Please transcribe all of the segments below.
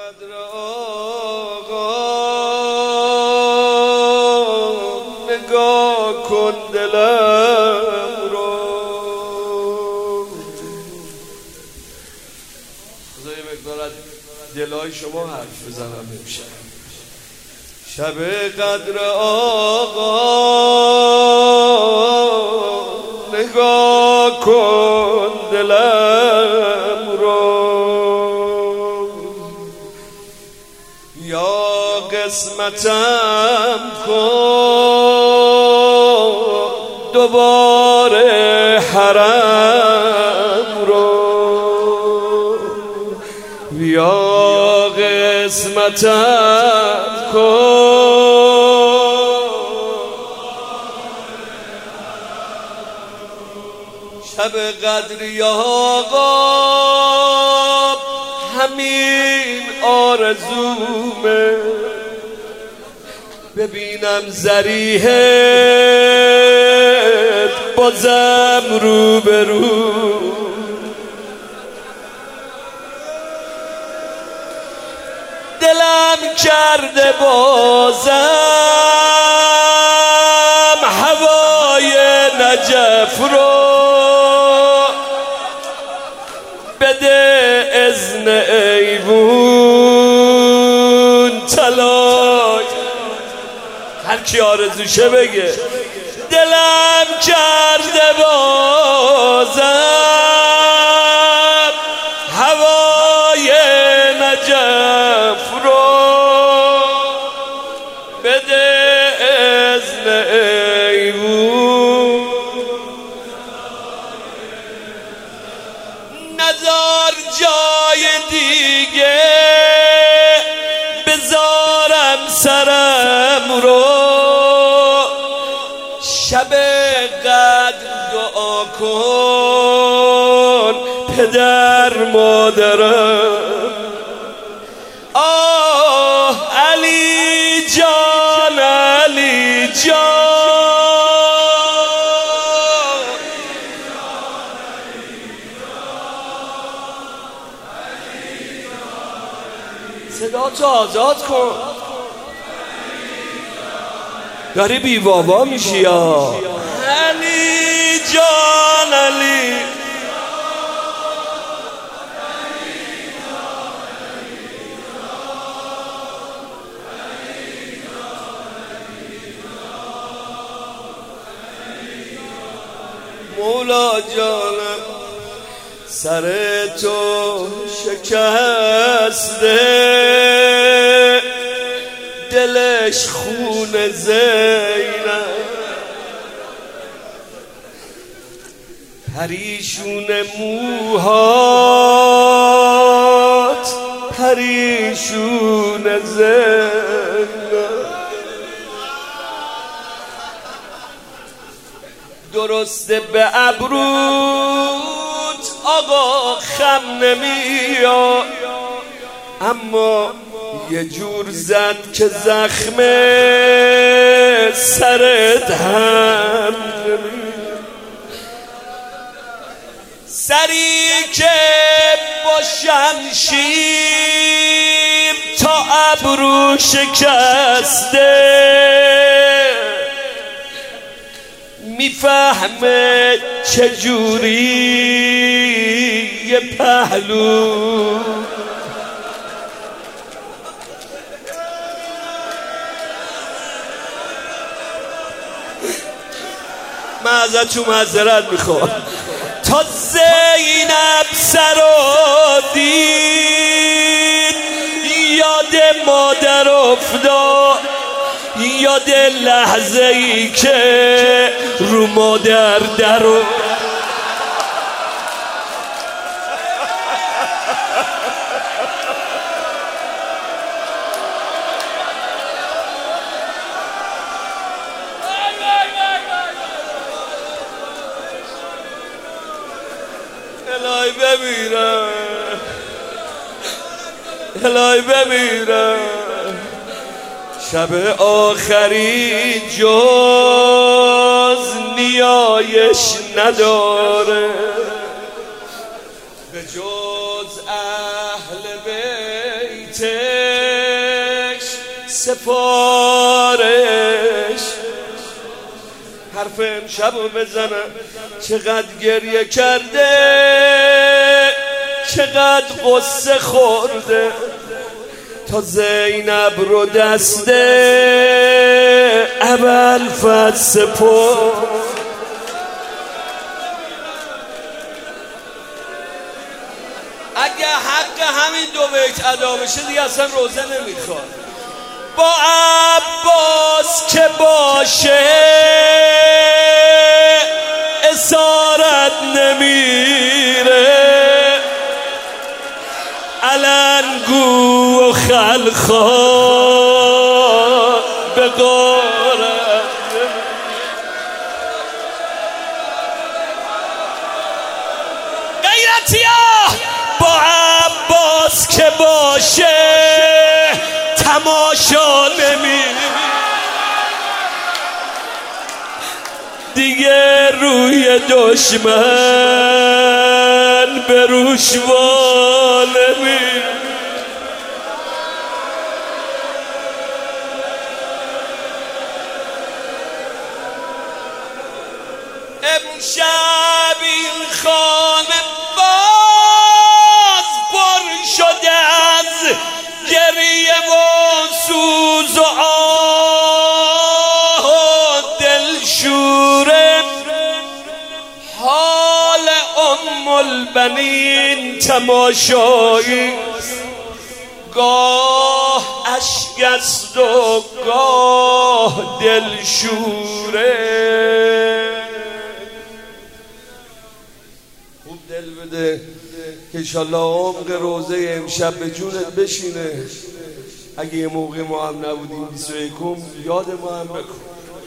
قدر آقا نگاه کن دلم رو. خدا یه مقدار از دلای شما حرف بزنم نمیشه. شب قدر آقا نگاه کن دلم رو. یا قسمتم کن دوباره حرم رو. یا قسمتم کن شب قدر یا آقا همین آرزومه ببینم ضریحت بازم رو به رو. دلم کرده بازم هوای نجف رو. بده اذن ایوون طلای هر کی آرزوشه بگه. دلم کرده بازم هوای نجف رو. بده اذن ایوون نزار جای دیگه بذارم سرم رو. شب قدر دعا کن پدر مادرم. آه علی جان علی جان صدا تو آزاد کن داری بی بابا میشی. یا علی جان علی مولا جانم سر تو شکسته دلش خون زینب پریشون موهات پریشون زینب. درسته به ابروت آقا خم نمیاد اما یه جور زد که زخم سرت هم نمیاد. سری که با شمشیر تا ابرو شکسته میفهمه چجوری یه پهلو من ازتون معذرت میخوام. تا زینب سر و دید یاد مادر افتاد. یاد لحظه ای که رو مادر درو الهی بمیرم الهی بمیرم. شب آخری جز نیایش نداره به جز اهل بیت سفارش حرف امشب رو بزنم. چقدر گریه کرده، چقدر قصه خورده، تا زینب رو دسته ابوالفضل سپرد. اگه حق همین دو بیت ادا بشه دیگه اصلا روزه نمیخواد. با عباس که باشه اسارت نمیره، علنگو و خلخال به غارت غیرتیا. با عباس که باشه تماشا نمیره، دیگه روی دشمن به رشوا نمیره. امشب این خانه باز پر شده از گریه و سوز و آه و دلشوره. حال ام البنین تماشایی، گاه اشک است و گاه دلشوره. خوب دل بده که انشالله عمق روزه امشب به جونت بشینه. اگه یه موقع ما هم نبودیم 21 یاد ما هم بکن.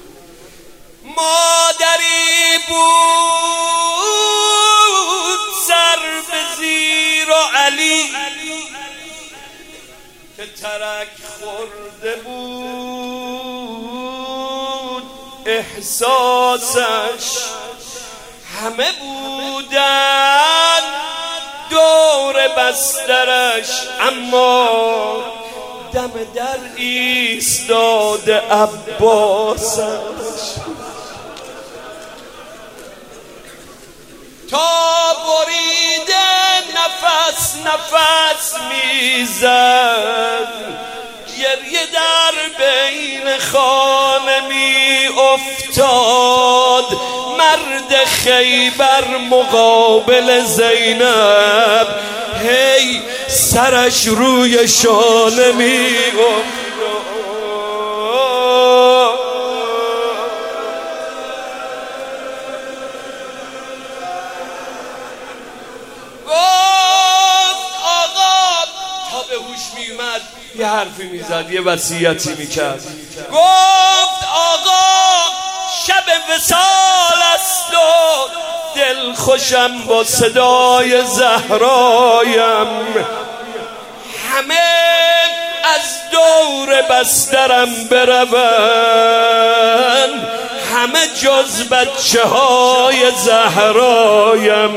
مادری بود سر به زیر و علی، که ترک خورده بود احساسش. همه بودن دور بسترش، اما دم در ایستاده عباسش. تا بریده نفس نفس میزد، گریه در بین خانه می افتاد. مرد خیبر مقابل زینب، هی سرش روی شانه می افتاد. یه حرفی میزد، یه وصیتی میکرد. گفت آقا شب وصال است و دل خوشم با صدای زهرایم. همه از دور بسترم برون، همه جز بچه های زهرایم.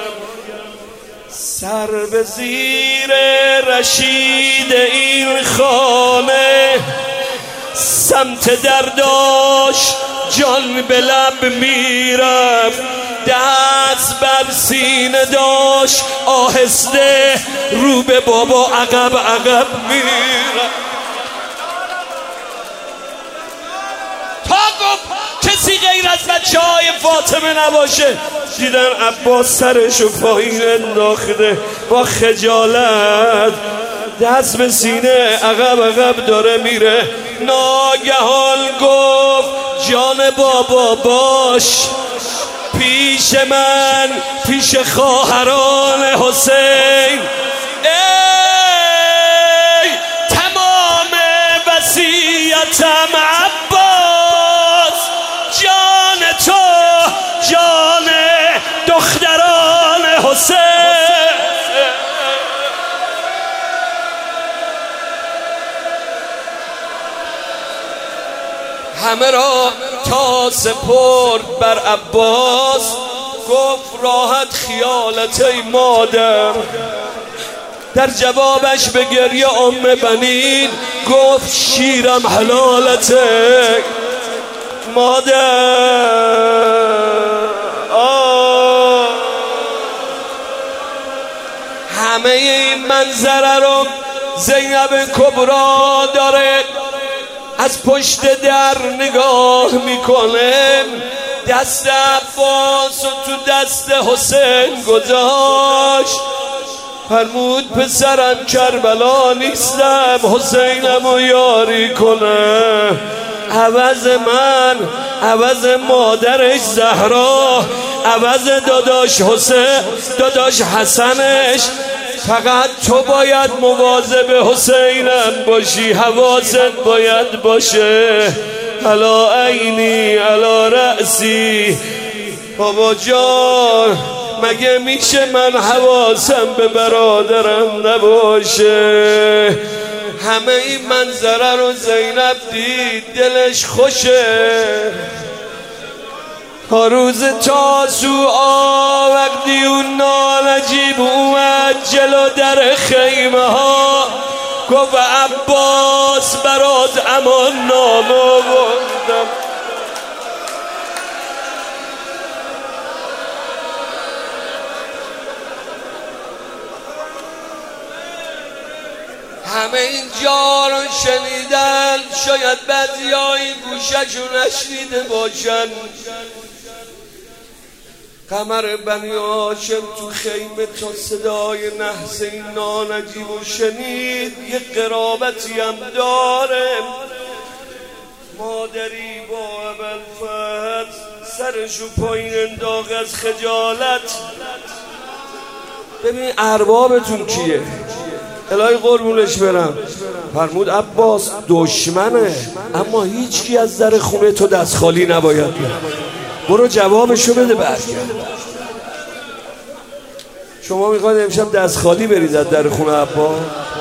سر به زیر رشید این خانه، سمت در داشت جان به لب میرفت. دست بر سینه داشت آهسته رو به بابا عقب عقب میرفت. تا گفت کسی غیر از بچه‌های فاطمه نباشه. دیدن عباس سرشو پایین انداخته با خجالت، دست به سینه عقب عقب داره میره. ناگهان گفت جان بابا باش پیش من، پیش خواهران حسین. ای تمام وصیتم عباس، جان تو جان دختران حسین. همه را تا سپرد بر عباس، گفت راحت خیالت ای مادر. در جوابش به گریه بنین گفت شیرم حلالته مادر. همه این منظره رو زینب کبرا داره از پشت در نگاه میکنه، دست عباس و تو دست حسین گذاشت، فرمود پسرم کربلا نیستم، حسینم رو یاری کنه، عوض من، عوض مادرش زهرا، عوض داداش حسین، داداش حسنش، فقط تو باید مواظب حسینم باشی، حواست باید باشه، علا عینی علا رأسی. بابا جان مگه میشه من حواسم به برادرم نباشه؟ همه این منظره رو زینب دید، دلش خوشه. تا روز تاسوعا وقتی اون نانجیب اومد جلو در خیمه ها، گفت عباس برات امان نامه آوردم. همه این جا رو شنیدن، شاید بعضیای گوششو نشنیده باشن. قمر بنی هاشم تو خیمه تا صدای نحس این نانجیب رو شنید، یه قرابتی هم داره. مادری با ابوالفضل سرشو پایین انداخت از خجالت. ببین اربابتون کیه؟ الهی قربونش برم. فرمود عباس دشمنه، اما هیچ کی از در خونه تو دست خالی نباید بیاد. برو جوابشو بده برگرد. شما میخواید امشب دست خالی برید از در خونه عباس؟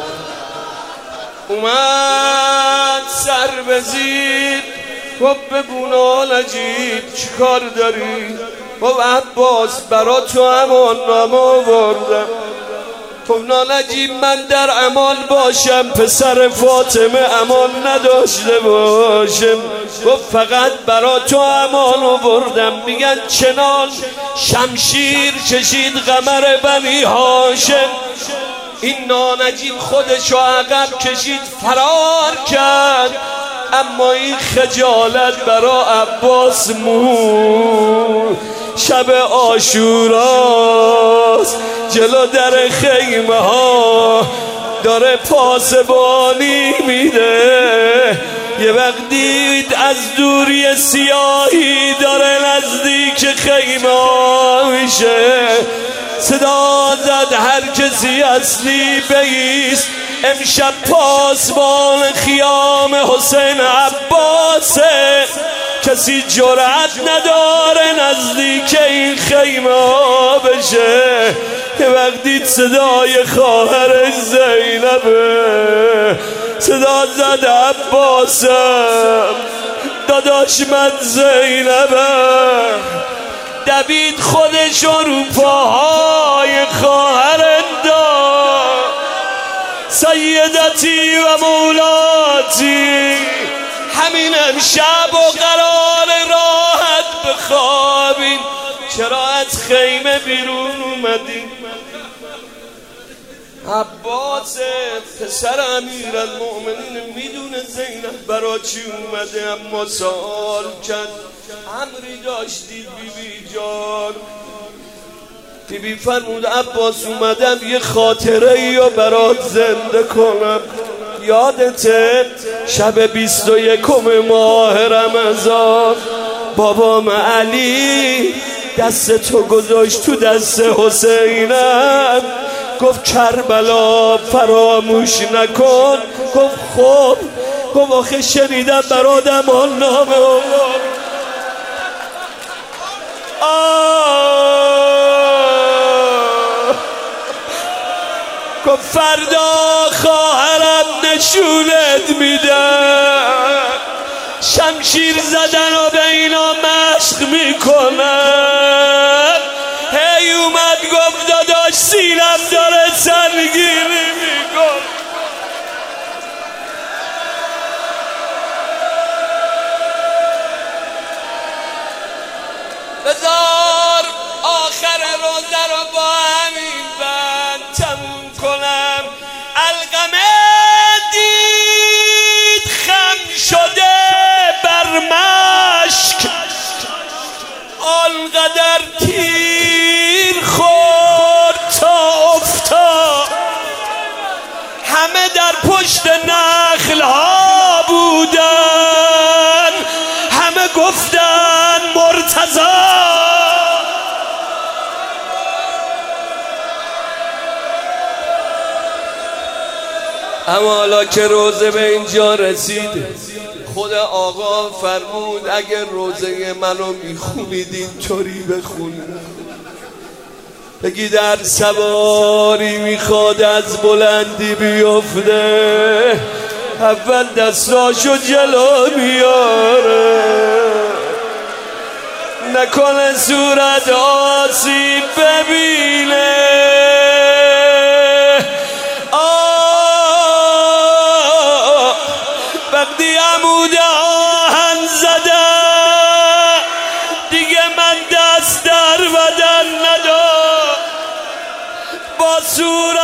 اومد سر بزید، گفت بگو نانجیب چی کار داری؟ گفت عباس برا تو امان نامه آوردم. خب نانجیب من در امان باشم، پسر فاطمه امان نداشته باشم. گفت فقط برا تو امان آوردم. میگن چنان شمشیر کشید قمر بنی هاشم، این نانجیب خودشو عقب کشید فرار کرد، اما این خجالت برا عباس مون. شب عاشوراست جلو در خیمه ها داره پاسبانی میده. یه وقت دید از دوری سیاهی داره نزدیک خیمه ها میشه، صدا زد هر کسی اصلی بیست، امشب پاسبان خیام حسین عباسه، کسی جرأت نداره نزدیک این خیمه ها بشه. که وقتی صدای خواهرش زینبه، صدا زد عباسم داداش من زینبم، دوید خودشو رو پاهای خواهر انداخت. سیدتی و مولاتی همین امشب و قرار راحت بخوابین، چرا از خیمه بیرون اومدین؟ عباس پسر امیرالمؤمنین میدونه زینب برا چی اومده، اما سوال کرد. امری داشتید بیبی جان؟ بیبی فرمود عباس اومدم یه خاطره ای رو برات زنده کنم. یادته شب 21 ماه رمضان بابام علی دست تو گذاشت تو دست حسینم، گفت کربلا فراموش نکن. گفت خب. گفت آخه شنیدم برات امان نامه آورد. گفت فردا خواهرم نشونت میدم، شمشیر زدن و به اینا مشق میکنم. هی اومد گفت داداش سینم داره سنگینی، همه در پشت نخل ها بودن، همه گفتن مرتضی. اما حالا که روزه به اینجا رسید، خود آقا فرمود اگر روزه منو میخونید اینطوری بخونید، بگید در سواری میخواد از بلندی بیفته، اول دستاشو جلو میاره، نکنه صورت آسیب ببینه. وقتی عمود آهن زده دیگه من دست در بدن ندارم، با صورت